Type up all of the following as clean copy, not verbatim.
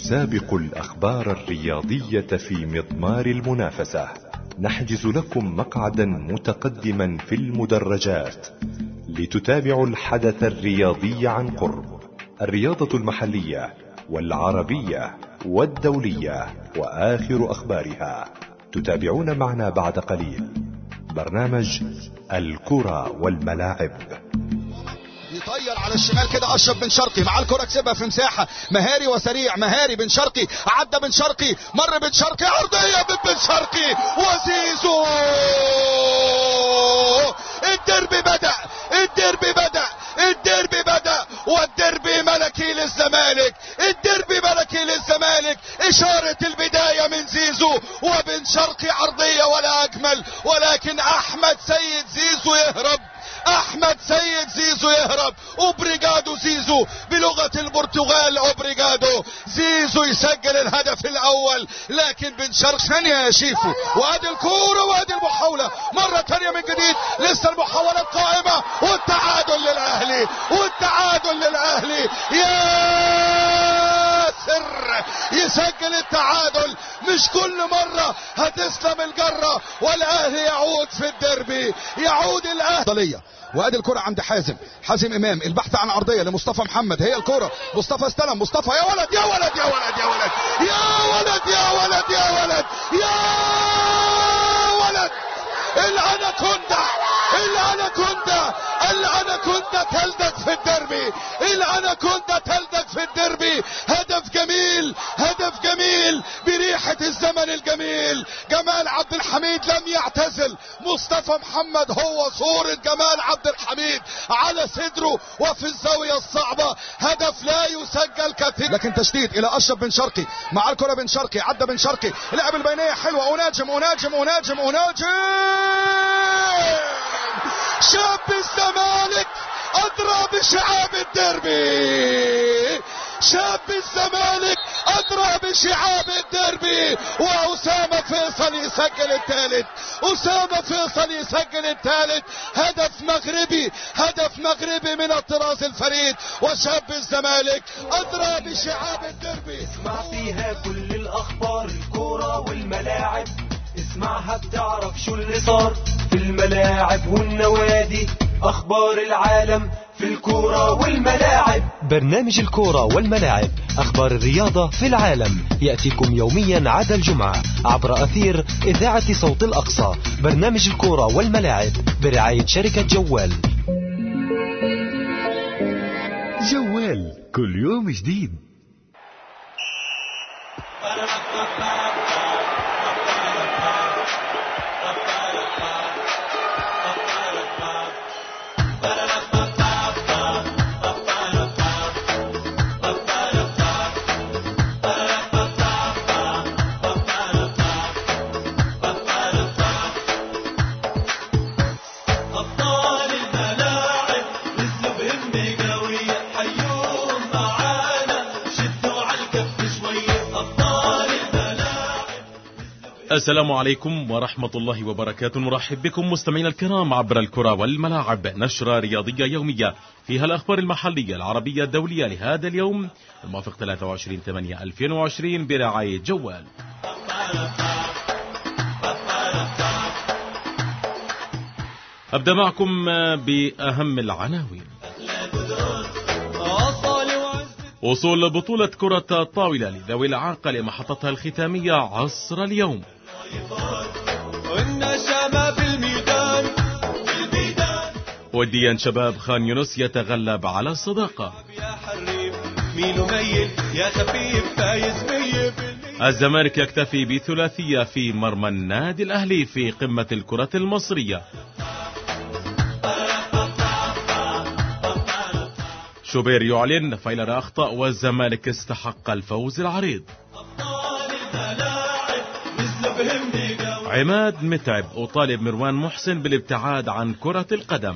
نسابق الأخبار الرياضية في مضمار المنافسة. نحجز لكم مقعدا متقدما في المدرجات لتتابعوا الحدث الرياضي عن قرب. الرياضة المحلية والعربية والدولية وآخر أخبارها. تتابعون معنا بعد قليل برنامج الكرة والملاعب. يطير على الشمال كده اشرف بن شرقي مع الكرة، كسبها في مساحة، مهاري وسريع، مهاري بن شرقي، عدى بن شرقي، مر بن شرقي، عرضية من بن شرقي وزيزو. الدربي بدأ، الدربي بدأ، الدربي بدأ، والدربي ملكي للزمالك، الدربي ملكي للزمالك. إشارة البداية من زيزو وبن شرقي، عرضية ولا أجمل، ولكن أحمد سيد زيزو يهرب، احمد سيد زيزو يهرب. اوبريغادو زيزو بلغة البرتغال، اوبريغادو زيزو يسجل الهدف الاول، لكن بن شرقي ثانية يا شيفو. وادي الكورة وادي المحاولة مرة ثانية من جديد، لسه المحاولة قائمة، والتعادل للاهلي، والتعادل للاهلي. ياسر يسجل التعادل. مش كل مرة هتسلم الجرة والاهلي يعود في الدربي، يعود الاهلي. وادي الكرة عند حازم، حازم امام، البحث عن عرضية لمصطفى محمد، هي الكرة، مصطفى استلم، مصطفى يا ولد يا ولد يا ولد يا ولد يا ولد يا ولد يا ولد يا ولد. الاناكوندا، الاناكوندا، الاناكوندا تلدك في الدربي، الاناكوندا تلدك في الدربي. هدف جميل، هدف جميل بريحة الزمن الجميل. جمال عبد الحميد لم يعتزل، مصطفى محمد هو صورة جمال عبد الحميد على صدره وفي الزاوية الصعبة. هدف لا يسجل كثير، لكن تشديد الى اشرف بن شرقي مع الكرة، بن شرقي عدى، بن شرقي لعب البينية حلوة، اناجم اناجم اناجم اناجم. شاب الزمالك أدرى بشعاب الدربي، شاب الزمالك أدرى بشعاب الدربي. وأسامة فيصل يسجل الثالث، أسامة فيصل يسجل الثالث. هدف مغربي، هدف مغربي من الطراز الفريد. وشاب الزمالك أدرى بشعاب الدربي. اسمع فيها كل الأخبار، الكرة والملاعب، اسمعها بتعرف شو اللي صار في الملاعب والنوادي. أخبار العالم في الكرة والملاعب. برنامج الكرة والملاعب، أخبار الرياضة في العالم، يأتيكم يوميا عدا الجمعة عبر أثير إذاعة صوت الأقصى. برنامج الكرة والملاعب برعاية شركة جوال. جوال كل يوم جديد. السلام عليكم ورحمة الله وبركاته. نرحب بكم مستمعينا الكرام عبر الكرة والملاعب، نشرة رياضية يومية فيها الأخبار المحلية العربية الدولية لهذا اليوم الموافق 23/8/2020 برعاية جوال. أبدأ معكم بأهم العناوين. وصول بطولة كرة الطاولة لذوي الإعاقة لمحطتها الختامية عصر اليوم. وديا شباب خان يونس يتغلب على الصداقة. الزمالك يكتفي بثلاثية في مرمى النادي الأهلي في قمة الكرة المصرية. شوبير يعلن فايلر أخطأ والزمالك استحق الفوز العريض. عماد متعب أطالب مروان محسن بالابتعاد عن كرة القدم.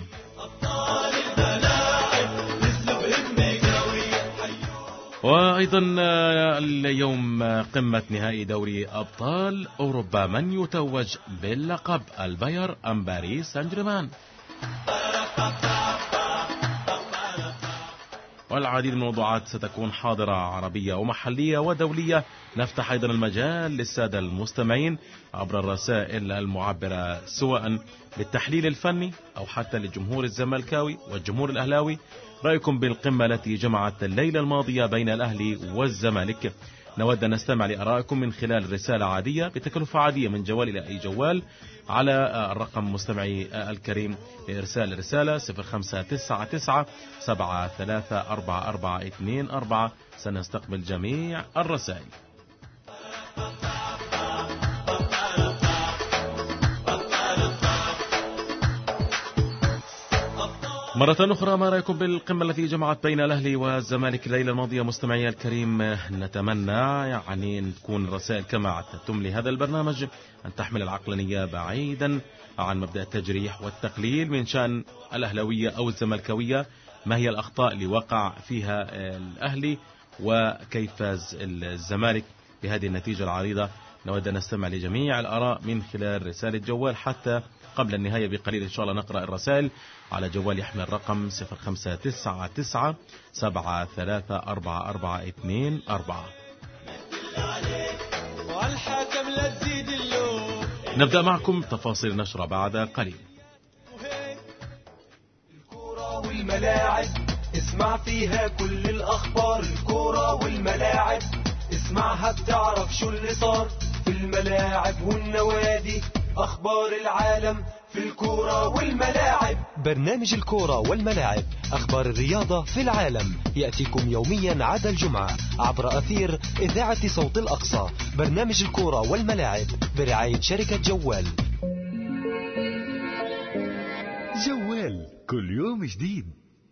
وأيضا اليوم قمة نهائي دوري أبطال أوروبا، من يتوج باللقب، الباير أم باريس سان جيرمان؟ والعديد من الموضوعات ستكون حاضرة عربية ومحلية ودولية. نفتح أيضا المجال للسادة المستمعين عبر الرسائل المعبرة سواء للتحليل الفني أو حتى للجمهور الزملكاوي والجمهور الأهلاوي. رأيكم بالقمة التي جمعت الليلة الماضية بين الأهلي والزمالك. نود أن نستمع لآرائكم من خلال رسالة عادية بتكلفة عادية من جوال إلى أي جوال على الرقم مستمعي الكريم لإرسال رسالة 0599734424. سنستقبل جميع الرسائل. مرة أخرى، ما رأيكم بالقمة التي جمعت بين الأهلي والزمالك الليلة الماضية مستمعي الكريم؟ نتمنى أن تكون الرسائل كما اعتدتم لهذا البرنامج أن تحمل العقلانية بعيدا عن مبدأ التجريح والتقليل من شأن الأهلاوية أو الزملكاوية. ما هي الأخطاء اللي وقع فيها الأهلي وكيف فاز الزمالك بهذه النتيجة العريضة؟ نود أن نستمع لجميع الآراء من خلال رسالة جوال. حتى قبل النهاية بقليل إن شاء الله نقرأ الرسائل على جوال يحمل الرقم 0599734424. نبدأ معكم تفاصيل النشرة بعد قليل. الكورة والملاعب اسمع فيها كل الأخبار. الكورة والملاعب اسمعها بتعرف شو اللي صار في الملاعب والنوادي. أخبار العالم في الكورة والملاعب. برنامج الكورة والملاعب، أخبار الرياضة في العالم، يأتيكم يوميا عدا الجمعة عبر أثير إذاعة صوت الأقصى. برنامج الكورة والملاعب برعاية شركة جوال. جوال كل يوم جديد.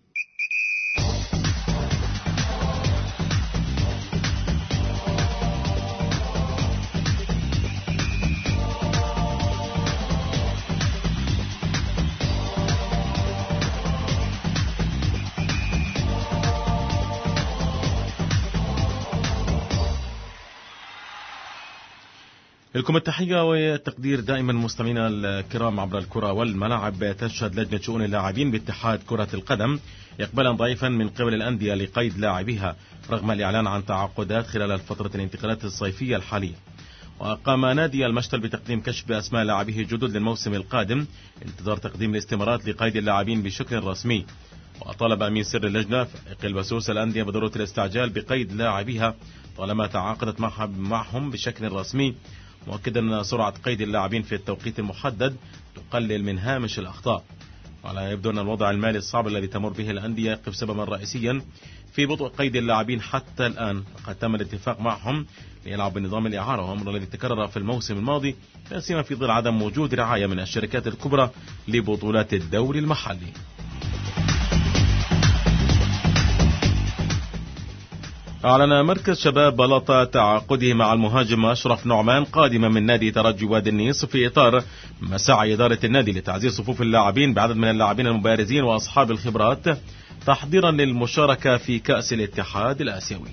لكم التحية والتقدير دائما مستمعينا الكرام عبر الكرة والملاعب. تشهد لجنة شؤون اللاعبين باتحاد كرة القدم إقبالا ضعيفا من قبل الأندية لقيد لاعبيها رغم الإعلان عن تعاقدات خلال فترة الانتقالات الصيفية الحالية. وقام نادي المشتل بتقديم كشف بأسماء لاعبيه الجدد للموسم القادم انتظار تقديم الاستمارات لقيد اللاعبين بشكل رسمي. وطالب أمين سر اللجنة فائق البسوس الأندية بضرورة الاستعجال بقيد لاعبيها طالما تعاقدت معهم بشكل رسمي، مؤكدا أن سرعة قيد اللاعبين في التوقيت المحدد تقلل من هامش الأخطاء. وعلى يبدو أن الوضع المالي الصعب الذي تمر به الأندية يقف سببا رئيسيا في بطء قيد اللاعبين حتى الآن. فقد تم الاتفاق معهم ليلعبوا بنظام الإعارة، وأمر الذي تكرر في الموسم الماضي لا سيما في ظل عدم وجود رعاية من الشركات الكبرى لبطولات الدوري المحلي. أعلن مركز شباب بلاطة تعاقده مع المهاجم أشرف نعمان قادما من نادي ترجي وادي النيس في إطار مساعي إدارة النادي لتعزيز صفوف اللاعبين بعدد من اللاعبين المبارزين وأصحاب الخبرات تحضيرا للمشاركة في كأس الاتحاد الآسيوي.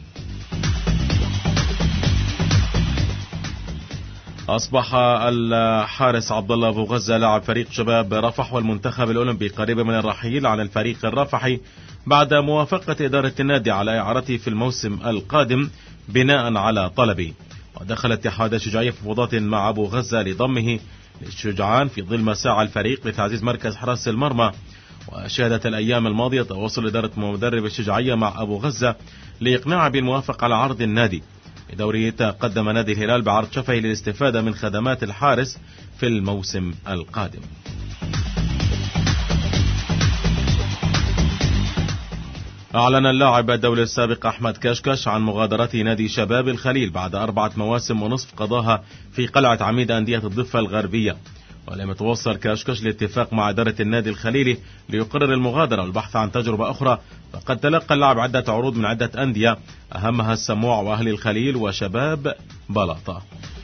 أصبح الحارس عبد الله أبو غزة لاعب فريق شباب رفح والمنتخب الأولمبي قريبا من الرحيل عن الفريق الرفحي بعد موافقة إدارة النادي على إعارته في الموسم القادم بناء على طلبه. ودخل اتحاد الشجاعية في مفاوضات مع أبو غزة لضمه للشجعان في ظل مساعي الفريق لتعزيز مركز حراس المرمى. وشهدت الأيام الماضية تواصل إدارة مدرب الشجاعية مع أبو غزة لإقناعه بالموافقة على عرض النادي. بدوره تقدم نادي الهلال بعرض شفهي للاستفادة من خدمات الحارس في الموسم القادم. أعلن اللاعب الدولي السابق أحمد كشكش عن مغادرة نادي شباب الخليل بعد 4 مواسم ونصف قضاها في قلعة عميد أندية الضفة الغربية. ولم يتوصل كشكش لاتفاق مع إدارة النادي الخليلي ليقرر المغادرة والبحث عن تجربة أخرى. فقد تلقى اللاعب عدة عروض من عدة أندية أهمها السموع وأهل الخليل وشباب بلاطة.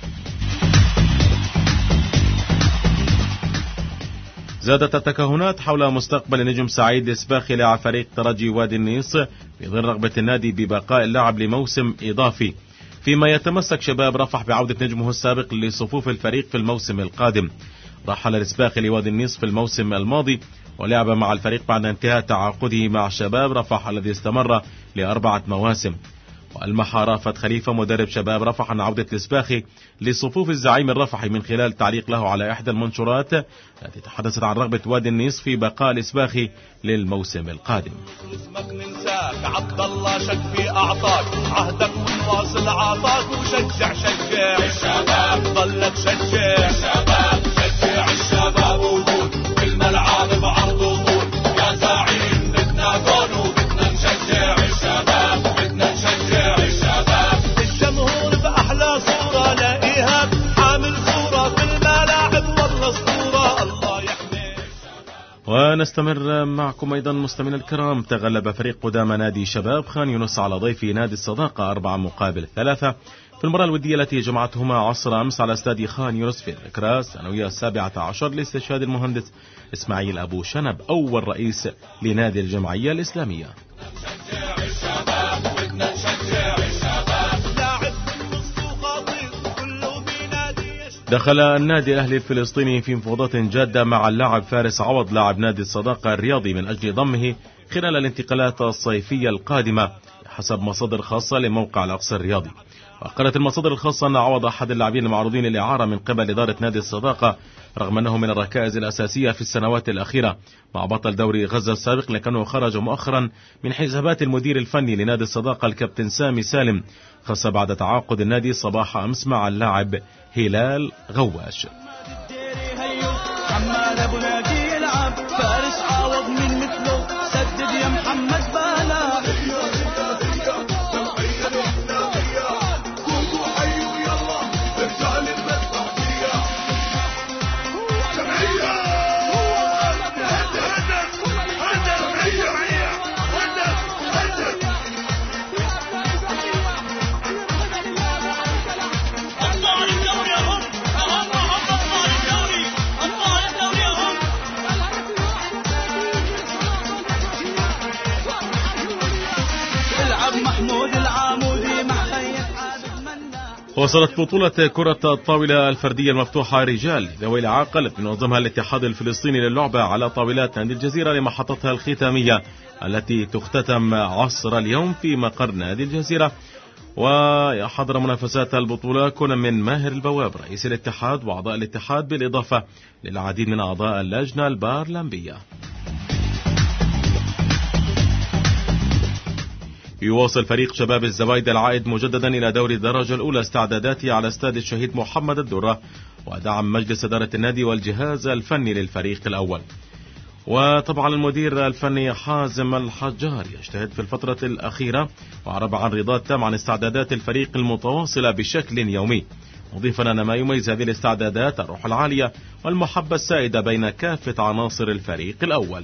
زادت التكهنات حول مستقبل نجم سعيد السباخي لاعب فريق ترجي وادي النيس في ظل رغبة النادي ببقاء اللاعب لموسم إضافي، فيما يتمسك شباب رفح بعودة نجمه السابق لصفوف الفريق في الموسم القادم. رحل السباخي لوادي النيس في الموسم الماضي ولعب مع الفريق بعد انتهاء تعاقده مع شباب رفح الذي استمر ل4 مواسم. وألمح رافت خليفة مدرب شباب رفح عن عودة الإسباخي لصفوف الزعيم الرفحي من خلال تعليق له على إحدى المنشورات التي تحدثت عن رغبة وادي النيص في بقاء الإسباخي للموسم القادم. اسمك ننساك عبد الله شك في أعطاك عهدك والواصل عطاك وشجع الشباب ضلك شجع الشباب شجع الشباب وقول في الملعب بعرض وطول يا زعيم بدنا جول وبدنا نشجع الشباب بدنا نشجع الشباب الجمهور بأحلى صورة لاقيها حامل صورة في الملاعب والله اسطورة الله يحمي. ونستمر معكم أيضا مستمعينا الكرام. تغلب فريق قدامى نادي شباب خان يونس على ضيفه نادي الصداقة 4-3 في المباراة الودية التي جمعتهما عصر أمس على استاد خان يونس في الذكرى السنوية 17 لاستشهاد المهندس إسماعيل أبو شنب أول رئيس لنادي الجمعية الإسلامية. دخل النادي الأهلي الفلسطيني في مفاوضات جادة مع اللاعب فارس عوض لاعب نادي الصداقة الرياضي من أجل ضمه خلال الانتقالات الصيفية القادمة حسب مصادر خاصة لموقع الأقصى الرياضي. وقالت المصادر الخاصة أن عوض أحد اللاعبين المعروضين للإعارة من قبل إدارة نادي الصداقة رغم أنه من الركائز الأساسية في السنوات الأخيرة مع بطل دوري غزة السابق، لكنه خرج مؤخرا من حسابات المدير الفني لنادي الصداقة الكابتن سامي سالم، خاصة بعد تعاقد النادي صباح أمس مع اللاعب هلال غواش. وصلت بطولة كرة الطاولة الفردية المفتوحة رجال ذوي الإعاقة التي ينظمها الاتحاد الفلسطيني للعبة على طاولات نادي الجزيرة لمحطتها الختامية التي تختتم عصر اليوم في مقر نادي الجزيرة. ويحضر منافسات البطولة كون من ماهر البواب رئيس الاتحاد وأعضاء الاتحاد بالإضافة للعديد من أعضاء اللجنة البارلمبية. يواصل فريق شباب الزوايد العائد مجددا إلى دوري الدرجة الأولى استعداداته على استاد الشهيد محمد الدرة، ودعم مجلس إدارة النادي والجهاز الفني للفريق الأول. وطبعا المدير الفني حازم الحجار يجتهد في الفترة الأخيرة وأعرب عن رضاه التام عن استعدادات الفريق المتواصلة بشكل يومي، مضيفا أن ما يميز هذه الاستعدادات الروح العالية والمحبة السائدة بين كافة عناصر الفريق الأول.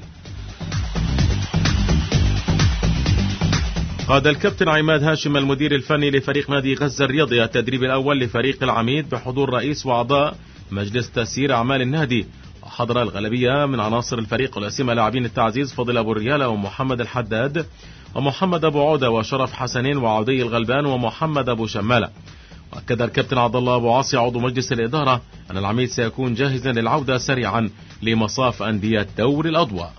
قاد الكابتن عماد هاشم المدير الفني لفريق نادي غزة الرياضي التدريب الأول لفريق العميد بحضور رئيس وأعضاء مجلس تسيير أعمال النادي. وحضر الغالبية من عناصر الفريق والأسماء لاعبين التعزيز فضل أبو الريالة ومحمد الحداد ومحمد أبو عودة وشرف حسنين وعودي الغلبان ومحمد أبو شمالة. وأكد الكابتن عبد الله أبو عاصي عضو مجلس الإدارة أن العميد سيكون جاهزا للعودة سريعا لمصاف أندية دوري الأضواء.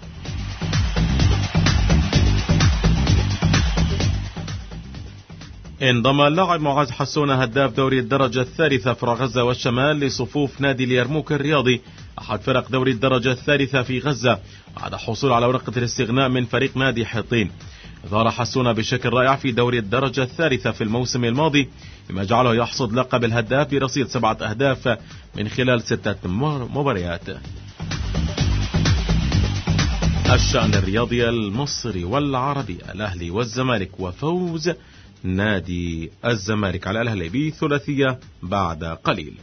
انضم اللاعب معاذ حسون هداف دوري الدرجة الثالثة فرع غزة والشمال لصفوف نادي اليرموك الرياضي أحد فرق دوري الدرجة الثالثة في غزة بعد حصول على ورقة الاستغناء من فريق نادي حطين. ظهر حسون بشكل رائع في دوري الدرجة الثالثة في الموسم الماضي بما جعله يحصد لقب الهداف برصيد 7 أهداف من خلال 6 مباريات. الشأن الرياضي المصري والعربي الأهلي والزمالك وفوز نادي الزمالك على الأهلي بثلاثية بعد قليل.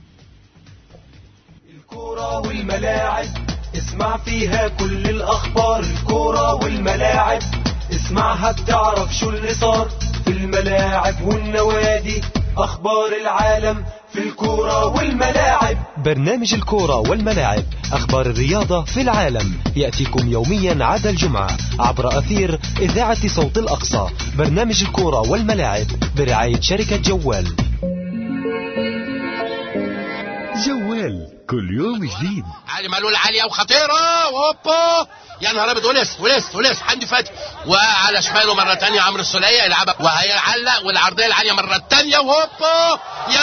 الكرة والملاعب اسمع فيها كل الأخبار، الكرة والملاعب اسمعها بتعرف شو اللي صار في الملاعب والنوادي، أخبار العالم في الكرة والملاعب. برنامج الكرة والملاعب أخبار الرياضة في العالم يأتيكم يوميا عدا الجمعة عبر أثير إذاعة صوت الأقصى. برنامج الكرة والملاعب برعاية شركة جوال. جوال كل يوم جديد. علي معلول عالية وخطيرة وهوبا يا نهار ابيض ولس حمدي فتحي وعلى شماله مرة تانية عمرو السولية يلعبها وهيعلق والعرضية العالية مرة تانية وهوبا يا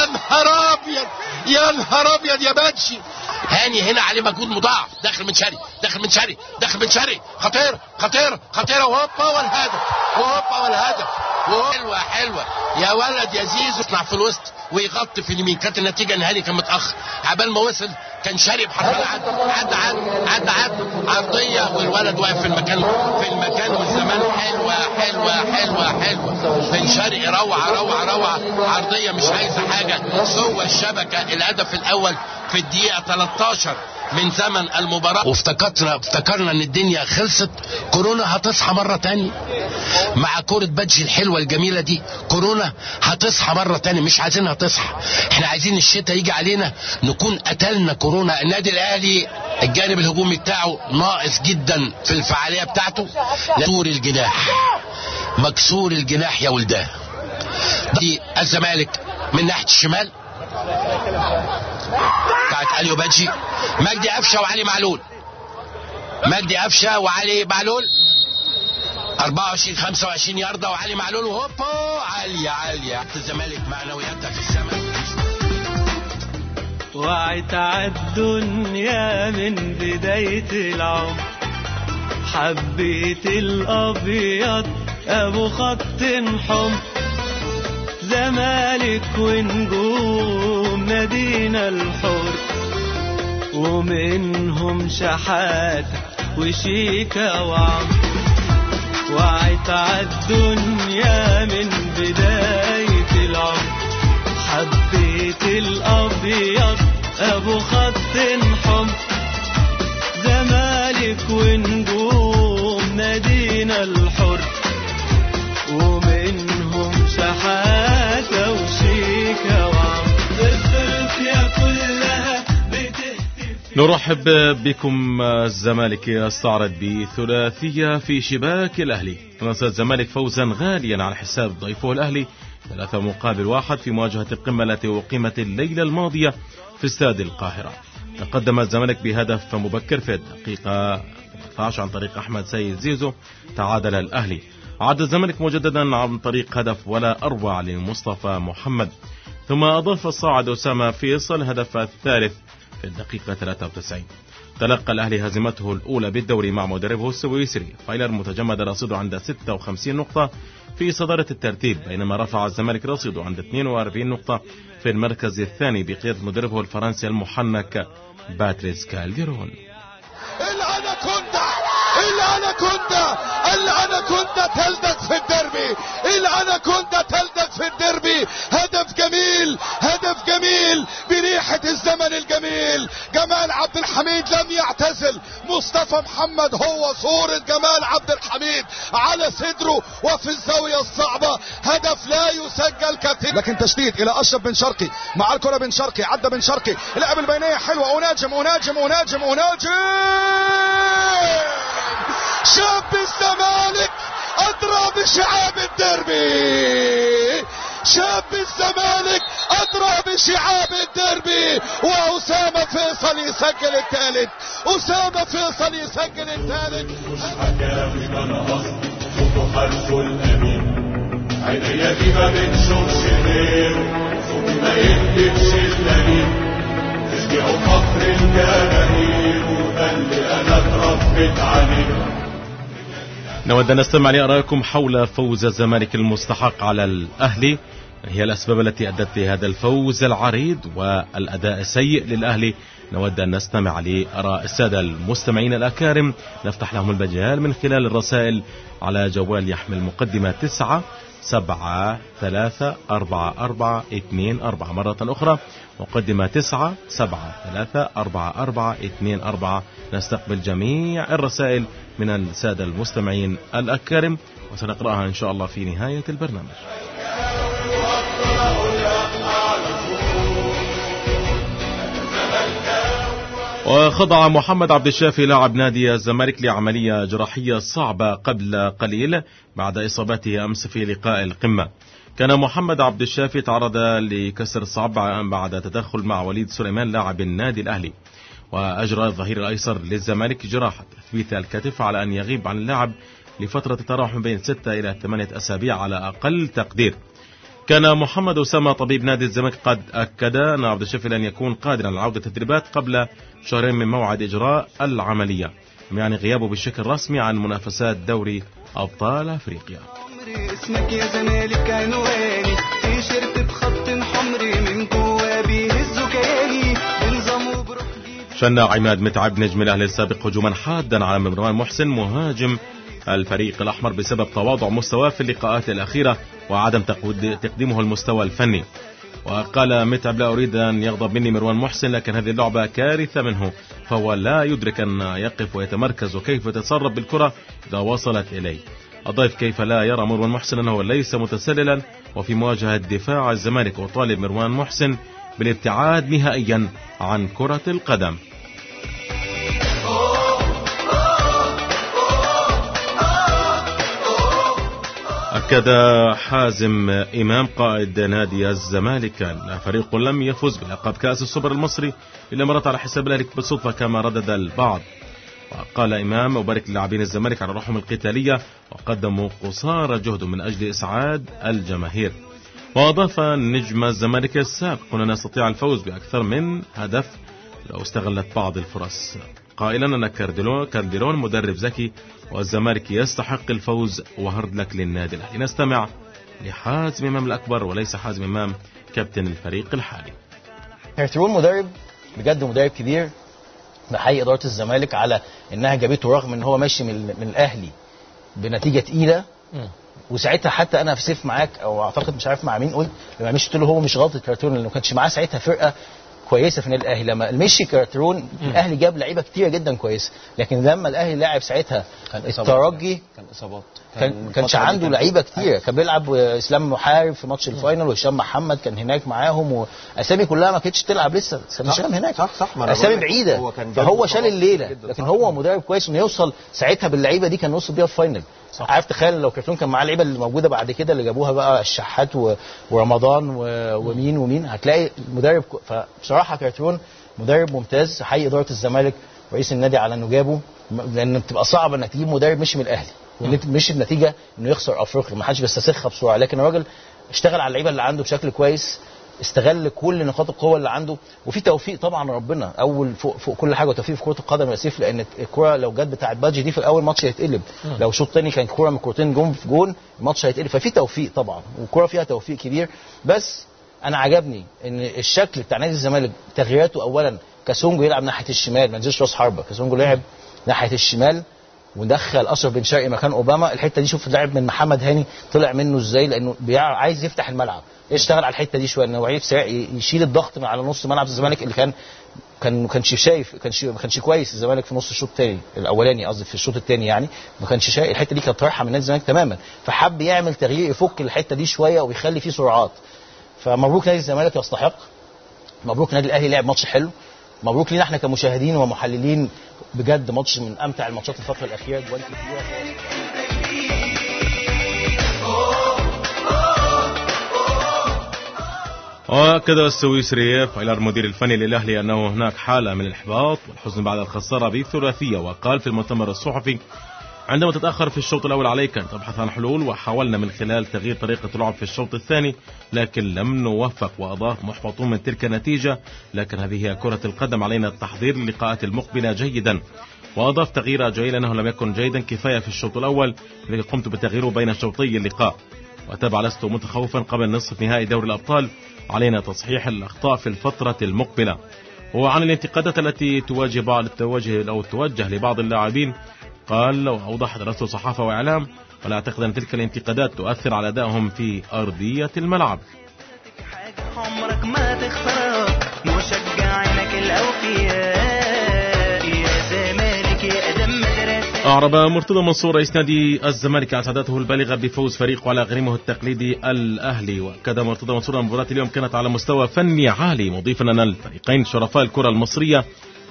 نهار ابيض يا باتشي. هاني هنا عليه مجهود مضاعف داخل من شري خطيرة وهوبا والهدف حلوة يا ولد يا زيزو. يطلع في الوسط ويغطي في اليمين. كانت النتيجة ان هاني كان متأخر عبال ما وصل كان شاري بحرف عد عرضية والولد واقف في المكان والزمان. حلوة بن شرقي روعة عرضية مش عايزة حاجة جوه الشبكة. الهدف الأول في الدقيقة 13 من زمن المباراة. وافتكرنا ان الدنيا خلصت. كورونا هتصحى مرة تاني مع كورة بادجي الحلوة الجميلة دي. كورونا هتصحى مرة تاني، مش عايزينها تصحى، احنا عايزين الشتاء يجي علينا نكون قتلنا كورونا. النادي الاهلي الجانب الهجومي بتاعه ناقص جدا في الفعالية بتاعته. مكسور الجناح يا ولدان. دي الزمالك من ناحية الشمال بتاعت اليو بادجي. مجدي قفشه وعلي معلول 24-25 ياردة وعلي معلول وهوبا عالية. الزمالك معنوياتها في السماء. وعيت عالدنيا من بداية العمر، حبيت الأبيض أبو خط حمر، زمالك ونجوم نادينا الحر، ومنهم شحاتة وشيكا وعمر. وعيت عالدنيا من بداية العمر، حبيت الأبيض أبو خط حمر، زمالك ونجوم نادينا الحر، ومنهم شحاتة وشيكا وعمر. الثلاثية كلها بتهتف. نرحب بكم. الزمالك يستعرض بثلاثية في شباك الأهلي. نصر الزمالك فوزا غاليا على حساب ضيفه الأهلي 3-1 في مواجهة القمة التي أقيمت الليلة الماضية في استاد القاهرة. تقدم الزمالك بهدف مبكر في الدقيقة 13 عن طريق أحمد سيد زيزو. تعادل الأهلي. عاد الزمالك مجددا عن طريق هدف ولا أروع لمصطفى محمد، ثم أضاف الصاعد أسامة فيصل هدف الثالث في الدقيقة 93. تلقى الأهلي هزيمته الأولى بالدوري مع مدربه السويسري فايلر، متجمد رصيده عند 56 نقطة في صدارة الترتيب، بينما رفع الزمالك رصيده عند 42 نقطة في المركز الثاني بقيادة مدربه الفرنسي المحنك باتريس كالديرون. الأناكوندا تلدك في الدربي. هدف جميل بريحة الزمن الجميل. جمال عبد الحميد لم يعتزل. مصطفى محمد هو صورة جمال عبد الحميد على صدره وفي الزاوية الصعبة. هدف لا يسجل كثير، لكن تشديد إلى أشرف بن شرقي مع الكرة. بن شرقي عدى بن شرقي، لعب البينية حلوة. وناجم شاب الزمالك أدرى بشعاب الدربي. وأسامة فيصل يسجل الثالث. حكاوي كان أصل صوته حرفه الأمين، عينيا دي ما بتشوفش غيره، صوتي ما يكتبش اللمين، تشجيعه فخر الجماهير وخلي أنا اتربيت عليه. نود أن نستمع لآرائكم حول فوز الزمالك المستحق على الأهلي. هي الأسباب التي أدت لهذا الفوز العريض والأداء السيء للأهلي. نود أن نستمع لآراء السادة المستمعين الأكارم، نفتح لهم المجال من خلال الرسائل على جوال يحمل مقدمة 9734424. مرة أخرى مقدمة 9734424. نستقبل جميع الرسائل من السادة المستمعين الأكارم وسنقرأها إن شاء الله في نهاية البرنامج. وخضع محمد عبد الشافي لاعب نادي الزمالك لعملية جراحية صعبة قبل قليل بعد إصابته أمس في لقاء القمة. كان محمد عبد الشافي تعرض لكسر الصعب بعد تدخل مع وليد سليمان لاعب النادي الأهلي، وأجرى الظهير الأيسر للزمالك جراحة تثبيت الكتف على أن يغيب عن اللعب لفترة تراوح بين 6 إلى 8 أسابيع على أقل تقدير. كان محمد أسامة طبيب نادي الزمالك قد أكد أن عبد الشافي لن يكون قادرا على عودة التدريبات قبل شهرين من موعد إجراء العملية، يعني غيابه بشكل رسمي عن منافسات دوري أبطال أفريقيا. اسمك يا زمالك عنواني في شرط بخط حمري من جوا بيهزوا كياني بنظام وبروح. شن عماد متعب نجم الأهلي السابق هجوما حادا على مروان محسن مهاجم الفريق الأحمر بسبب تواضع مستواه في اللقاءات الأخيرة وعدم تقديمه المستوى الفني. وقال متعب: لا أريد أن يغضب مني مروان محسن، لكن هذه اللعبة كارثة منه، فهو لا يدرك أن يقف ويتمركز وكيف يتصرف بالكرة إذا وصلت إليه. أضيف: كيف لا يرى مروان محسن أنه ليس متسللا وفي مواجهة دفاع الزمالك، وطالب مروان محسن بالابتعاد نهائيا عن كرة القدم. أكد حازم إمام قائد نادي الزمالك أن فريق لم يفز بلقب كأس السوبر المصري إلا مرت على حساب الأهلي بالصدفة كما ردد البعض. وقال إمام: أبارك للاعبين الزمالك على روحهم القتالية وقدموا قصارى جهد من أجل إسعاد الجماهير. وأضاف نجم الزمالك السابق: كنا نستطيع الفوز بأكثر من هدف لو استغلت بعض الفرص، قائلا أن كارديرون مدرب ذكي والزمالك يستحق الفوز وهارد لك للنادي الأهلي. نستمع لحازم إمام الأكبر وليس حازم إمام كابتن الفريق الحالي. كارديرون مدرب بجد، مدرب كبير، بحقيقة إدارة الزمالك على إنها جابته رغم إن هو ماشي من الأهلي بنتيجة تقيلة. وساعتها حتى أنا في سيف معاك أو أعتقد مش عارف مع مين قلت لما مشيت له هو مش غلطة كارديرون، لأنه ما كانش معاه ساعتها فرقة كويسه في النادي الاهلي. لما مشي كارترون الاهلي جاب لعيبه كتيره جدا كويسه، لكن لما الاهلي لاعب ساعتها الترجي كان اصابات، كانش عنده لعيبه كتيره. كان بيلعب اسلام محارب في ماتش الفاينل وهشام محمد كان هناك معاهم، واسامي كلها ما كانتش تلعب لسه. هشام هناك صح اسامي بعيده، فهو شال الليله. لكن هو مدرب كويس انه يوصل ساعتها باللعيبه دي، كان وصل بيها الفاينل. عارف تخيل لو كارتون كان معاه اللعيبه اللي موجوده بعد كده اللي جابوها بقى الشحات ورمضان ومين هتلاقي مدرب فبصراحه كارتون مدرب ممتاز. حقيقي اداره الزمالك رئيس النادي على انه جابه، لان بتبقى صعبه انك تجيب مدرب مش من الاهلي مش النتيجه انه يخسر افريقيا، ما حدش بيستسخها بسرعه، لكن الراجل اشتغل على اللعيبه اللي عنده بشكل كويس، استغل كل نقاط القوه اللي عنده، وفي توفيق طبعا ربنا اول فوق كل حاجه، وتوفيق في كره القدم يا سيف، لان الكره لو جت بتاعه بادجي دي في الاول ماتش هيتقلب، لو شوط تاني كان كره من كورتين جون في جون الماتش هيتقلب، ففي توفيق طبعا، والكره فيها توفيق كبير. بس انا عجبني ان الشكل بتاع نادي الزمالك تغييراته، اولا كاسونجو يلعب ناحيه الشمال، ما نزلش راس حربه، كاسونجو لعب ناحيه الشمال ودخل اشرف بن شرقي مكان اوباما. الحته دي شوف لعب من محمد هاني طلع منه ازاي، لانه عايز يفتح الملعب، يشتغل على الحته دي شويه، انه وعيد يشيل الضغط من على نص ملعب الزمالك اللي ما كانش شايف، ما كانش كويس الزمالك في نص الشوط الثاني الاولاني، قصدي في الشوط الثاني يعني ما كانش شايف الحته دي، كانت رايحه من نادي الزمالك تماما، فحب يعمل تغيير يفك الحته دي شويه ويخلي فيه سرعات. فمبروك نادي الزمالك يستحق، مبروك نادي الاهلي لعب ماتش حلو، مبروك لينا احنا كمشاهدين ومحللين، بجد ماتش من امتع الماتشات الفتره الاخيره، جوان كتير. وكذا السويسري فايلر مدير الفني للأهلي أنه هناك حالة من الإحباط والحزن بعد الخسارة بالثلاثية، وقال في المؤتمر الصحفي: عندما تتأخر في الشوط الأول عليك أن تبحث عن حلول، وحاولنا من خلال تغيير طريقة اللعب في الشوط الثاني لكن لم نوفق. وأضاف: محبطون من تلك النتيجة، لكن هذه هي كرة القدم، علينا التحضير للقاءات المقبلة جيدا. وأضاف تغيير أجايل أنه لم يكن جيدا كفاية في الشوط الأول، لذلك قمت بتغييره بين شوطي اللقاء. وتابع: لست متخوفا قبل نصف نهائي دوري الأبطال، علينا تصحيح الأخطاء في الفترة المقبلة. وعن الانتقادات التي توجه لبعض اللاعبين قال: لو أوضح دراسة صحافة وإعلام، ولا أعتقد أن تلك الانتقادات تؤثر على أدائهم في أرضية الملعب. عمرك ما تخسر مشجعينك الأوفياء يا زمالك يا أدم مدرسة. أعرب مرتضى منصور رئيس نادي الزمالك عن سعادته البالغة بفوز فريقه على غريمه التقليدي الأهلي. وكذا مرتضى منصور أن مباراة اليوم كانت على مستوى فني عالي، مضيفا أن الفريقين شرفاء الكرة المصرية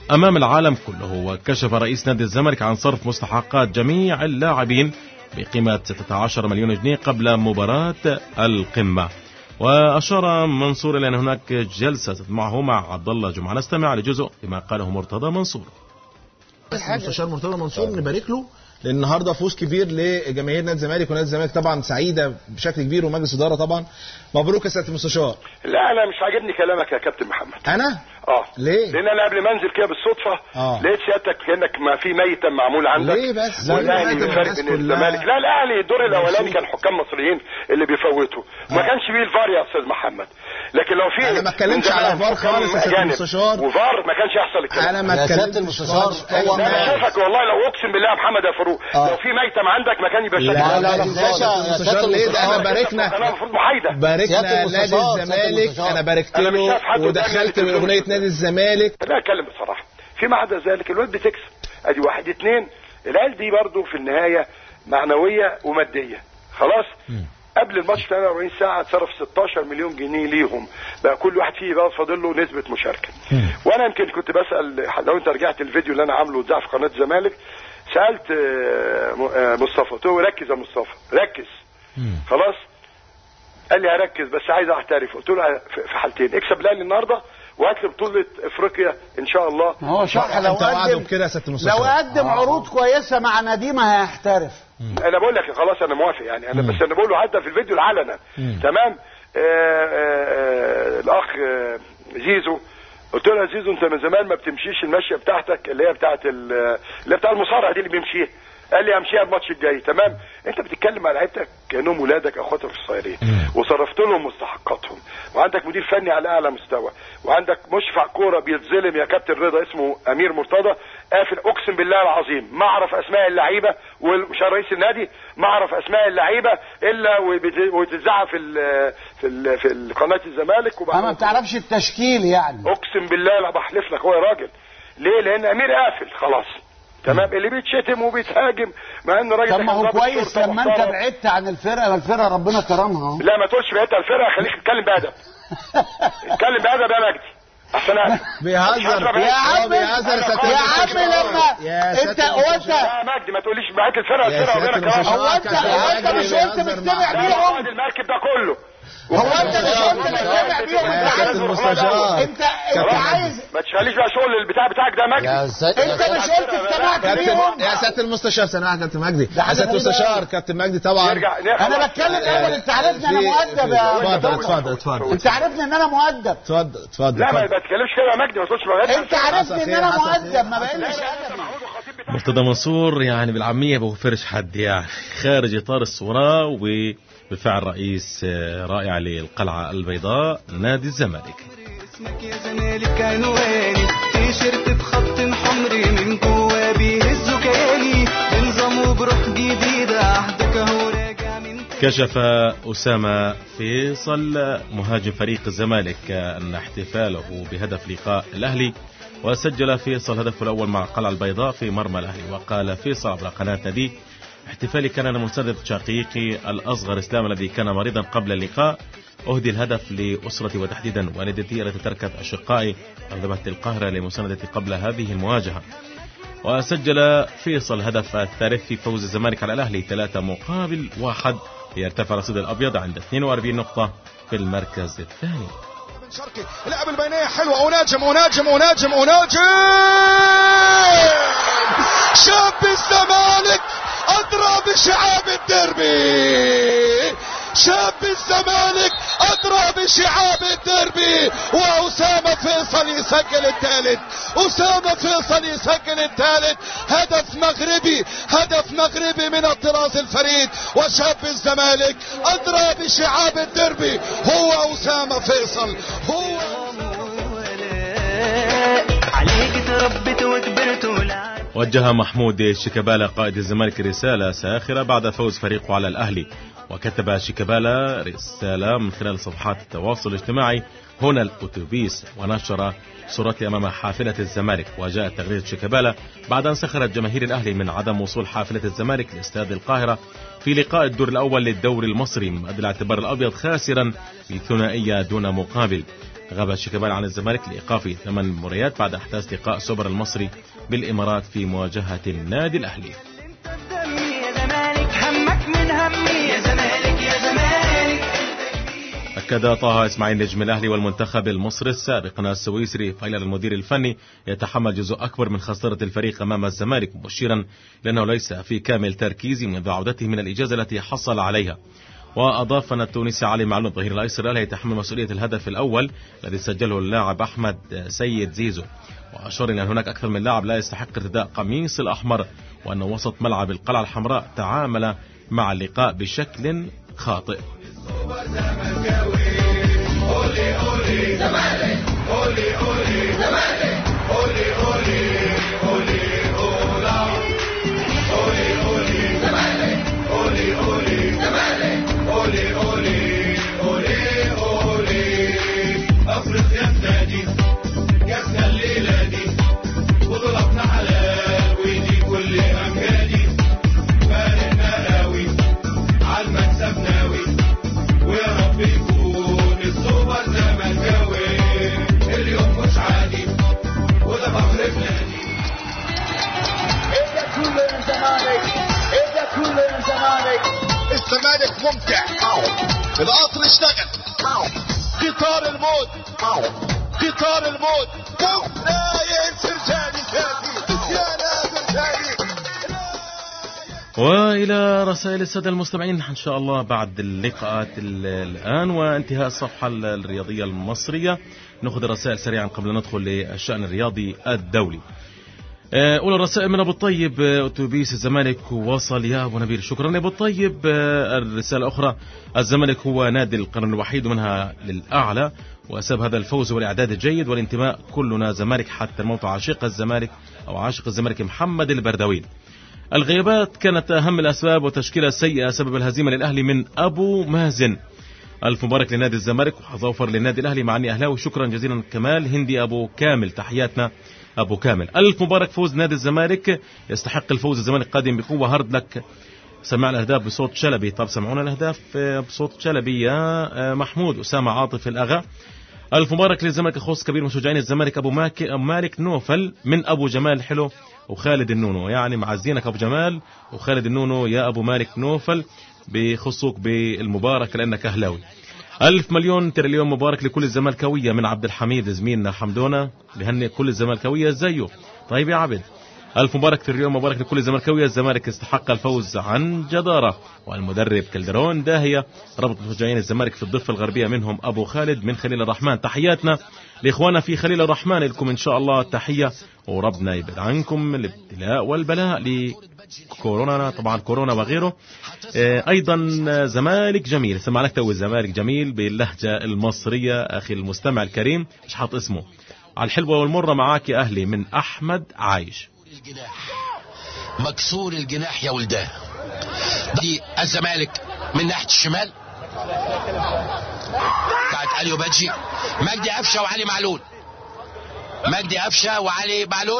أمام العالم كله. وكشف رئيس نادي الزمالك عن صرف مستحقات جميع اللاعبين بقيمة 16 مليون جنيه قبل مباراة القمة. وأشار منصور إلى أن هناك جلسة معه مع عبد الله جمعة. نستمع لجزء بما قاله مرتضى منصور. المستشار مرتضى منصور نبارك له لان النهارده فوز كبير لجماهير نادي الزمالك، ونادي الزمالك طبعا سعيده بشكل كبير ومجلس اداره طبعا. مبروك يا سياده المستشار. لا انا مش عاجبني كلامك يا كابتن محمد. انا؟ ليه؟ لان انا قبل ما انزل كده بالصدفه لقيت سيادتك كانك ما في ميتم معمول عندك. ليه بس؟ والاهلي بفرق بين الزمالك. لا الاهلي الدور الاولاني كان حكام مصريين اللي بيفوتوا، ما كانش فيه الفار يا استاذ محمد. لكن لو في انا ما اتكلمش على الفار خالص يا سياده المستشار، وفار ما كانش يحصل الكلام. انا ما اتكلمش المستشار انا شايفك والله لو اقسم بالله يا محمد يا فاروق لو في ميتم عندك ما كان يبقى شكل. لا المستشار ليه ده؟ انا باركنا انا المفروض محايده باركنا نادي الزمالك، انا باركت له ودخلت اغنيه نادي الزمالك. لا اتكلم بصراحه. فيما عدا ذلك الواد بتكسب ادي 1-2. العيال دي برضو في النهايه معنويه وماديه. خلاص قبل الماتش 48 ساعه اتصرف 16 مليون جنيه ليهم، بقى كل واحد فيه بقى فاضل له نسبه مشاركه. وانا يمكن كنت بسال لو انت رجعت الفيديو اللي انا عامله واتذاع في قناه الزمالك، سالت مصطفى قلت له ركز يا مصطفى ركز. خلاص قال لي هركز بس عايز احترف. قلت له في حالتين، اكسب الاهلي النهارده وهات لي بطوله افريقيا ان شاء الله. هو صح لو قدم كده يا سياده المستشار، لو قدم عروض كويسه مع نديمه هيحترف. انا بقول لك خلاص انا موافق يعني انا بس انا بقول له حتى في الفيديو العلنا تمام. الاخ زيزو قلت له يا زيزو انت من زمان ما بتمشيش المشيه بتاعتك اللي هي بتاع المصارعه دي اللي بيمشيها. قال لي امشيها الماتش الجاي تمام. انت بتتكلم على لعيبتك كانهم ولادك اخواتك الصغيرين وصرفت لهم مستحقاتهم، وعندك مدير فني على اعلى مستوى، وعندك مشفع كوره بيتظلم يا كابتن رضا اسمه امير مرتضى قافل. اقسم بالله العظيم ما اعرف اسماء اللعيبه ومش رئيس النادي، ما اعرف اسماء اللعيبه الا وتتذاع في قناه الزمالك. ما بتعرفش التشكيل يعني. اقسم بالله لا بحلف لك هو يا راجل. ليه؟ لان امير قافل خلاص تمام. اللي بيتشتم وبيتهاجم مع انه راجل. طب ما هو كويس لما انت بعدت عن الفرقه ربنا كرمها. لا ما تقولش بعدت عن الفرقه، خليك تتكلم بادب. اتكلم بادب يا مجدي عشان بيهزر يا عم لما انت قلت يا مجدي ما تقوليش بعت الفرقه هو انت مش قلت مستمع بيهم المركب ده كله. هو انت مش قلت مستمع بيهم؟ انت عايز ما تشغليش بقى شغل البتاع بتاعك ده مجدي. انت مش قلت استمعت بيهم يا سياده المستشار. ثانيه واحده كابتن مجدي. يا سياده المستشار كابتن مجدي طبعا انا بتكلم الاول. انت عارفني انا مؤدب يا اتفضل. انت عارفني ان انا مؤدب. اتفضل. لا ما تتكلمش كده يا مجدي ما تقولش بغير. انت عارفني ان انا مؤدب ما بقلش ادب. مرتضى منصور يعني بالعاميه بوفرش حد يعني خارج اطار الصوره. وبالفعل رئيس رائع للقلعه البيضاء نادي الزمالك. اسمك يا زمالك عنواني تيشيرت بخط حمري من جوا بيهزوا كياني بنظام وبروح جديده عهدك اهو راجع من. كشف أسامة فيصل مهاجم فريق الزمالك أن احتفاله بهدف لقاء الأهلي، وسجل فيصل هدفه الأول مع القلعة البيضاء في مرمى الأهلي. وقال فيصل عبر قناة نادي احتفالي كان أنا مساندة شقيقي الأصغر إسلام الذي كان مريضا قبل اللقاء. أهدي الهدف لأسرتي وتحديدا والدتي التي تركت أشقائي وذهبت القاهرة لمساندتي قبل هذه المواجهة. وسجل فيصل هدف الثالث في فوز الزمالك على الأهلي 3-1 ليرتفع رصيد الأبيض عند 42 نقطة في المركز الثاني. لعب البينية حلوة وناجم شاب الزمالك أدرى بشعاب الدربي. شاب الزمالك أدرى بشعاب الدربي. وأسامة فيصل يسجل الثالث. هدف مغربي من الطراز الفريد. وشاب الزمالك أدرى بشعاب الدربي هو أسامة فيصل. هو عليك تربت وكبرت. وجه محمود شيكابالا قائد الزمالك رسالة ساخرة بعد فوز فريقه على الأهلي. وكتب شيكابالا رسالة من خلال صفحات التواصل الاجتماعي هنا الأتوبيس، ونشر صورتي أمام حافلة الزمالك. وجاءت تغريدة شيكابالا بعد أن سخرت جماهير الأهلي من عدم وصول حافلة الزمالك لاستاد القاهرة في لقاء الدور الأول للدوري المصري، مؤدي الاعتبار الأبيض خاسرا بثنائية دون مقابل. غاب شيكابالا عن الزمالك لإيقاف 8 مباريات بعد أحداث لقاء سوبر المصري بالإمارات في مواجهة النادي الأهلي. أكد طه إسماعيل نجم الأهلي والمنتخب المصري السابق أن السويسري فايلر المدير الفني يتحمل جزء أكبر من خسارة الفريق أمام الزمالك، مبشرا لأنه ليس في كامل تركيزه منذ عودته من الإجازة التي حصل عليها. وأضاف أن التونسي علي معلول ظهير الأيسر الأهلي يتحمل مسؤولية الهدف الأول الذي سجله اللاعب أحمد سيد زيزو، وأشار إلى أن هناك أكثر من لاعب لا يستحق ارتداء قميص الأحمر، وأن وسط ملعب القلعة الحمراء تعامل مع اللقاء بشكل خاطئ. أفريقيا بلادي جبنا الليلة دي وضربنا حلال ويدي كل أمجادي، فارقنا قوي عالمكسب ناوي، ويا رب يكون السوبر زملكاوي. اليوم مش عادي وده فخر بلادي. إذا كل الزمالك إذا كل الزمالك الزمالك ممتع، القطر اشتغل، قطار الموت قطار الموت نايم سرجاني كافي يا نادر ثاني. وإلى رسائل السادة المستمعين إن شاء الله بعد اللقاءات الآن وانتهاء الصفحة الرياضية المصرية. نأخذ الرسائل سريعا قبل أن ندخل للشأن الرياضي الدولي. أولى الرسائل من أبو الطيب: أتوبيس الزمالك وصل يا أبو نبيل. شكرا يا أبو الطيب. الرسالة أخرى: الزمالك هو نادي القرن الوحيد ومنها للأعلى، وأسباب هذا الفوز والإعداد الجيد والانتماء، كلنا زمالك حتى الموت. عاشق الزمالك أو عاشق الزمالك محمد البردوي. الغيابات كانت أهم الأسباب وتشكيلة سيئة سبب الهزيمة للأهلي من أبو مازن. ألف مبارك لنادي الزمالك وحظوفر للنادي الأهلي مع أني أهلاوي. شكرا جزيلا. كمال هندي أبو كامل، تحياتنا أبو كامل. ألف مبارك فوز نادي الزمالك، يستحق الفوز. الزمالك قادم بقوة. هارد لك. سمعنا الأهداف بصوت شلبي. طب سمعونا الأهداف بصوت شلبي يا محمود. أسامة عاطف الأغا. ألف مبارك للزمالك. أخص كبير مشجعين الزمالك أبو مالك نوفل من أبو جمال حلو وخالد النونو، يعني معزينك أبو جمال وخالد النونو يا أبو مالك نوفل بخصوك بالمبارك لأنك أهلاوي. 1000 مليون تريليون مبارك لكل الزمالكاوية من عبد الحميد زميلنا حمدونة، بهنئ كل الزمالكاوية زيه. طيب يا عبد، 1000 مبارك تريليون مبارك لكل الزمالكاوية. الزمالك استحق الفوز عن جدارة. والمدرب كالدرون داهية. ربط مشجعين الزمالك في الضفة الغربية منهم أبو خالد من خليل الرحمن. تحياتنا لإخوانا في خليل الرحمن، لكم إن شاء الله تحية، وربنا يبعد عنكم الابتلاء والبلاء لكورونا، طبعا كورونا وغيره. أيضا زمالك جميل، سمعناك تو الزمالك جميل باللهجة المصرية أخي المستمع الكريم، مش حاط اسمه. على الحلوة والمرة معاك يا أهلي من أحمد عايش. مكسور الجناح يا ولداه. دي الزمالك من ناحية الشمال بتاعت اليو بادجي، مجدي قفشه وعلي معلول. مجدي قفشه وعلي معلول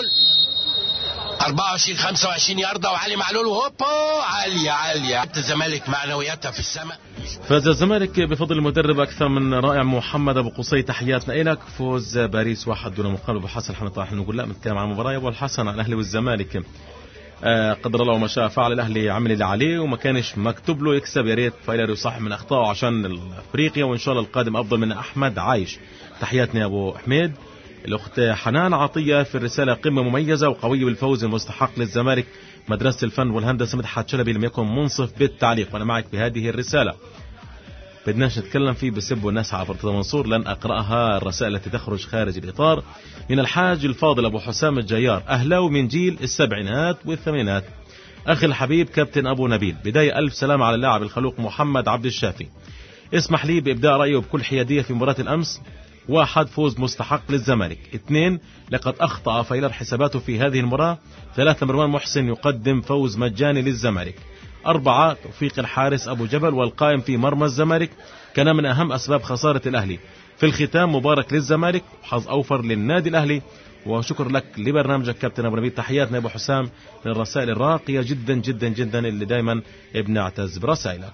24 25 ياردة وعلي معلول، وهوبا عالية. الزمالك معنوياتها في السماء. فاز الزمالك بفضل المدرب أكثر من رائع محمد أبو قصي. تحياتنا إليك. فوز باريس 1 دون مقابل. أبو حسن حنا طاح نقول لا بنتكلم عن المباراة يا أبو الحسن عن الأهلي والزمالك. قدر الله وما شاء فعل. الأهلي عمل اللي عليه وما كانش مكتوب له يكسب. يا ريت فايلر يصحح من أخطائه عشان أفريقيا، وإن شاء الله القادم أفضل. من أحمد عايش. تحياتنا يا أبو حميد. الأخت حنان عطية في الرسالة: قمة مميزة وقوية بالفوز المستحق للزمالك. مدرسة الفن والهندسة مدحت شلبي لم يكن منصف بالتعليق، وأنا معك بهذه الرسالة. بدناش نتكلم فيه بسب الناس على مرتضى منصور، لن أقرأها. الرسائل التي تخرج خارج الإطار من الحاج الفاضل أبو حسام الجيار، أهلاوي من جيل السبعينات والثمانينات. أخي الحبيب كابتن أبو نبيل، بداية ألف سلام على اللاعب الخلوق محمد عبد الشافي. اسمح لي بإبداء رأيه بكل حيادية في مباراة الأمس. 1. فوز مستحق للزمالك. 2. لقد أخطأ فايلر حساباته في هذه المباراة. 3. مروان محسن يقدم فوز مجاني للزمالك. 4. توفيق الحارس أبو جبل والقائم في مرمى الزمالك كان من أهم أسباب خسارة الأهلي. في الختام مبارك للزمالك، حظ أوفر للنادي الأهلي، وشكر لك لبرنامجك كابتن أبو نبيل. تحياتنا أبو حسام للرسائل الراقية جدا جدا جدا اللي دايما بنعتز برسائلك.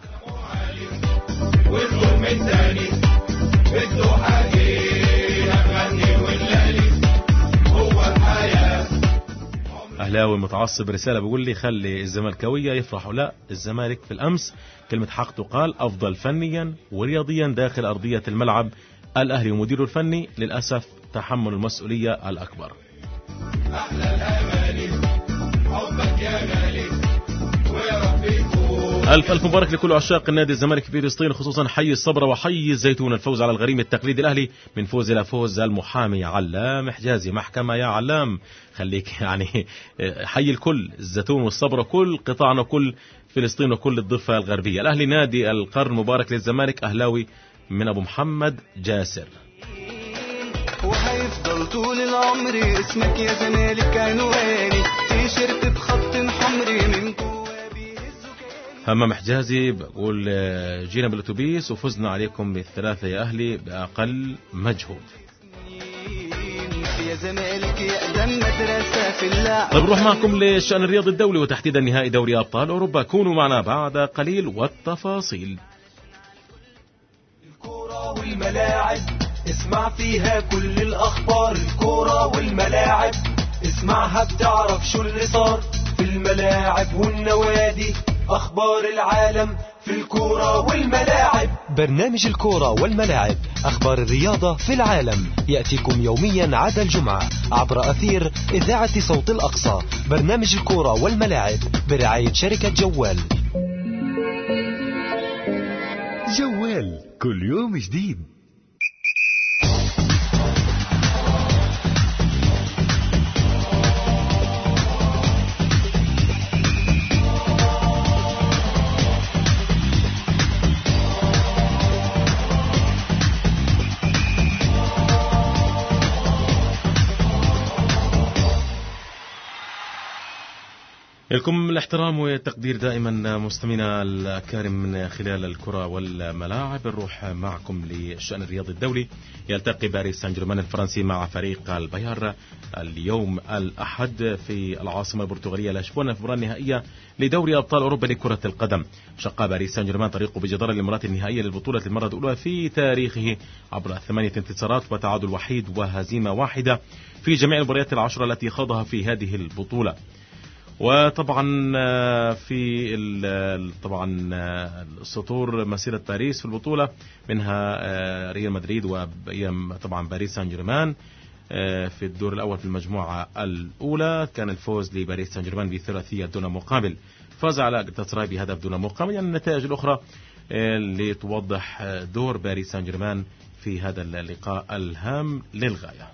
والظلم الثاني بده حقيقة غني والليلي هو الحياة. أهلاوي متعصب رسالة بيقول لي خلي الزملكاوية يفرحوا. لا، الزمالك في الأمس كلمة حق تقال، أفضل فنيا ورياضيا داخل أرضية الملعب. الأهلي ومديره الفني للأسف تحمل المسؤولية الأكبر. أحلى الأماني حبك يا غالي ألف مبارك لكل عشاق النادي الزمالك في فلسطين، خصوصا حي الصبرة وحي الزيتون. الفوز على الغريم التقليدي الأهلي من فوز إلى فوز. المحامي علام حجازي، محكمة يا علام، خليك يعني حي الكل، الزيتون والصبرة، كل قطاعنا وكل فلسطين وكل الضفة الغربية. الأهلي نادي القرن، مبارك للزمالك. أهلاوي من أبو محمد جاسر. وهيفضل طول العمر اسمك يا زمالك عنواني، تيشيرت بخط حمري من همام حجازي بقول جينا بالاتوبيس وفزنا عليكم بالثلاثة يا أهلي بأقل مجهود. يا زمالك يقدم مدرسة في اللعب. طيب نروح معكم للشأن الرياضي الدولي وتحديدا نهائي دوري أبطال أوروبا. كونوا معنا بعد قليل والتفاصيل. الكورة والملاعب اسمع فيها كل الأخبار. الكورة والملاعب اسمعها بتعرف شو اللي صار في الملاعب والنوادي. أخبار العالم في الكورة والملاعب. برنامج الكورة والملاعب، أخبار الرياضة في العالم، يأتيكم يوميا عدا الجمعة عبر أثير إذاعة صوت الأقصى. برنامج الكورة والملاعب برعاية شركة جوال. جوال كل يوم جديد. لكم الاحترام والتقدير دائما مستمعينا الكرام من خلال الكرة والملاعب. نروح معكم للشأن الرياضي الدولي. يلتقي باريس سان جيرمان الفرنسي مع فريق الباير اليوم الأحد في العاصمة البرتغالية لشبونة في المباراة النهائية لدوري أبطال أوروبا لكرة القدم. شق باريس سان جيرمان طريقه بجدارة للمباراة النهائية للبطولة المرة الأولى في تاريخه عبر 8 انتصارات وتعادل وحيد وهزيمة واحدة في جميع المباريات العشرة التي خاضها في هذه البطولة. وطبعا في طبعا سطور مسيرة باريس في البطولة منها ريال مدريد وطبعا باريس سان جيرمان في الدور الأول في المجموعة الأولى. كان الفوز لباريس سان جيرمان بثلاثية دون مقابل، فاز على جلاتاسراي بهدف دون مقابل. يعني النتائج الأخرى اللي توضح دور باريس سان جيرمان في هذا اللقاء الهام للغاية.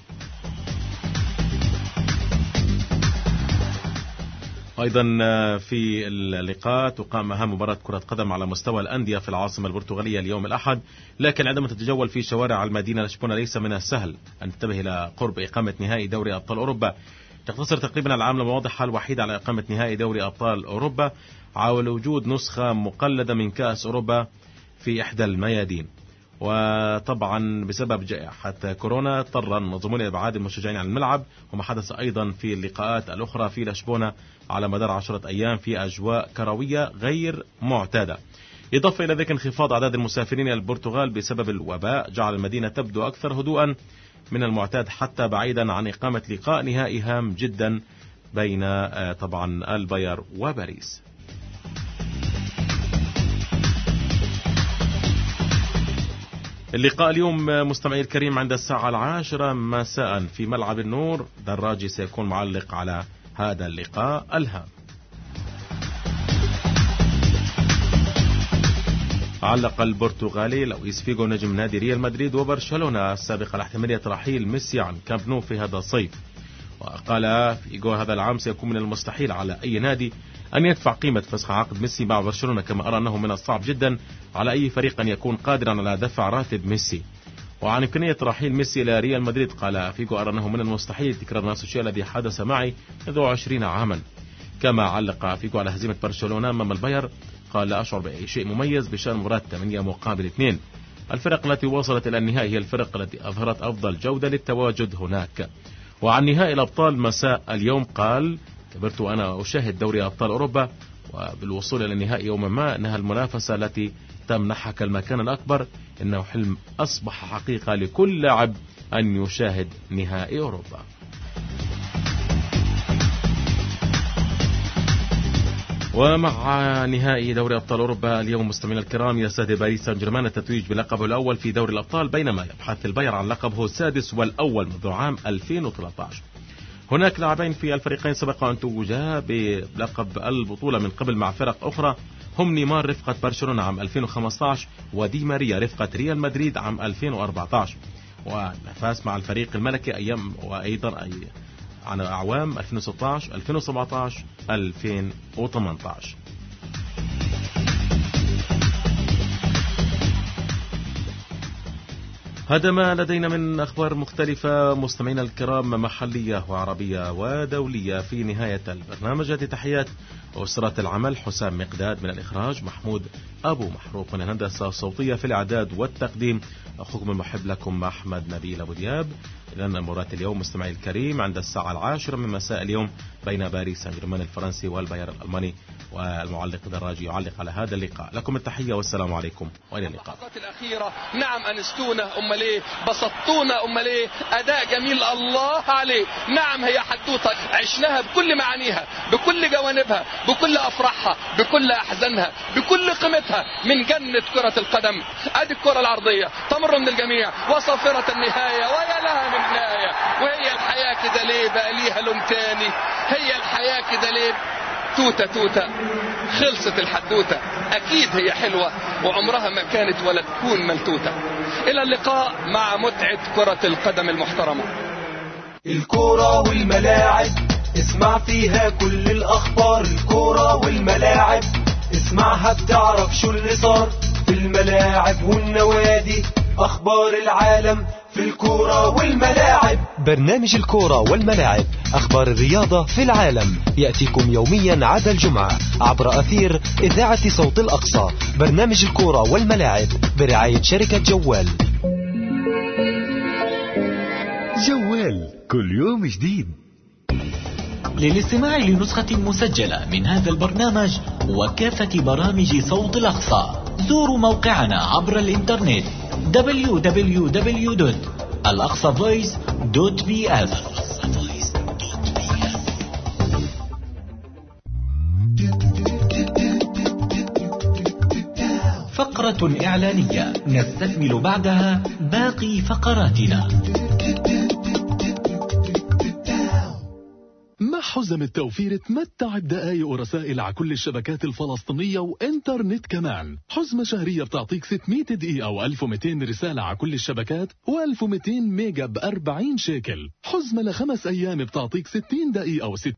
أيضا في اللقاء تقام أهم مباراة كرة قدم على مستوى الأندية في العاصمة البرتغالية اليوم الأحد. لكن عندما تتجول في شوارع المدينة لشبونة ليس من السهل أن تنتبه إلى قرب إقامة نهائي دوري أبطال أوروبا. تقتصر تقريبا العاملة واضحة الوحيدة على إقامة نهائي دوري أبطال أوروبا على وجود نسخة مقلدة من كأس أوروبا في إحدى الميادين. وطبعا بسبب جائحة كورونا اضطر النظامون إلى إبعاد المشجعين عن الملعب، وما حدث أيضا في اللقاءات الأخرى في لشبونة على مدار 10 أيام في أجواء كروية غير معتادة. إضافة إلى ذلك انخفاض أعداد المسافرين إلى البرتغال بسبب الوباء جعل المدينة تبدو أكثر هدوءا من المعتاد، حتى بعيدا عن إقامة لقاء نهائي هام جدا بين طبعا الباير وباريس. اللقاء اليوم مستمعي الكريم عند الساعة 10 مساء في ملعب النور. دراجي سيكون معلق على هذا اللقاء الهام. علق البرتغالي لويس فيغو نجم نادي ريال مدريد وبرشلونة السابق على احتمالية رحيل ميسي عن كامب نو في هذا الصيف. وقال فيغو هذا العام سيكون من المستحيل على أي نادي أن يدفع قيمة فسخ عقد ميسي مع برشلونة، كما أرى أنه من الصعب جدا على أي فريق أن يكون قادرا على دفع راتب ميسي. وعن إمكانية رحيل ميسي إلى ريال مدريد قال فيغو أرى أنه من المستحيل تكرار نفس الشيء الذي حدث معي منذ 20 عاما. كما علق فيغو على هزيمة برشلونة أمام الباير قال لا أشعر بأي شيء مميز بشأن مباراة 8 مقابل 2. الفرق التي وصلت إلى النهائي هي الفرق التي أظهرت أفضل جودة للتواجد هناك. وعن نهائي الأبطال مساء اليوم قال: كبرت وأنا أشاهد دوري أبطال أوروبا، وبالوصول إلى النهائي يوما ما إنها المنافسة التي تمنحك المكان الأكبر، إنه حلم أصبح حقيقة لكل لاعب أن يشاهد نهائي أوروبا. ومع نهائي دوري أبطال أوروبا اليوم مستمعينا الكرام يستهدف باريس سان جيرمان التتويج بلقبه الأول في دوري الأبطال، بينما يبحث البايرن عن لقبه السادس والأول منذ عام 2013. هناك لاعبين في الفريقين سبق أن توجا بلقب البطولة من قبل مع فرق أخرى، هم نيمار رفقة برشلونة عام 2015 ودي ماريا رفقة ريال مدريد عام 2014، ونفاس مع الفريق الملكي أيام وأيضا عن أعوام 2016 2017 2018. هذا ما لدينا من أخبار مختلفة مستمعينا الكرام، محلية وعربية ودولية. في نهاية البرنامج تحيات أسرة العمل: حسام مقداد من الإخراج، محمود أبو محروق من الهندسة الصوتية، في الإعداد والتقديم أخوكم المحب لكم أحمد نبيل أبو دياب. إذن مباراة اليوم مستمعي الكريم عند الساعة 10 من مساء اليوم بين باريس سان جيرمان الفرنسي والبايرن الألماني، والمعلق دراجي يعلق على هذا اللقاء. لكم التحية والسلام عليكم وإلى اللقاء. الأخيرة نعم أنستونا أم ليه، بسطونا أم ليه، أداء جميل الله عليه. نعم هي حدوثة عشناها بكل معانيها، بكل جوانبها، بكل أفراحها، بكل أحزانها، بكل قيمتها، من جنة كرة القدم. أدي الكرة العرضية تمر من الجميع وصافرة النهاية، ويا لها من نهاية. وهي الحياة كده ليه بقى ليها لون تاني؟ هي الحياة كده ليه؟ توتة توتة خلصت الحدوتة. أكيد هي حلوة وعمرها ما كانت ولا تكون ملتوتة. إلى اللقاء مع متعة كرة القدم المحترمة. الكرة والملاعب اسمع فيها كل الأخبار. الكرة والملاعب اسمعها بتعرف شو اللي صار في الملاعب والنوادي. أخبار العالم في الكرة والملاعب. برنامج الكرة والملاعب، أخبار الرياضة في العالم، يأتيكم يوميا عدا الجمعة عبر أثير إذاعة صوت الأقصى. برنامج الكرة والملاعب برعاية شركة جوال. جوال كل يوم جديد. للاستماع لنسخة مسجلة من هذا البرنامج وكافة برامج صوت الأقصى زوروا موقعنا عبر الإنترنت www.alaqsavoice.bs. فقرة إعلانية نستكمل بعدها باقي فقراتنا. مع حزم التوفير تمتع بدقايق ورسائل على كل الشبكات الفلسطينية وإنترنت كمان. حزمة شهرية بتعطيك 600 دقيقة و1200 رسالة على كل الشبكات و1200 ميجا ب40 شيكل. حزمة ل5 أيام بتعطيك 60 دقيقة و60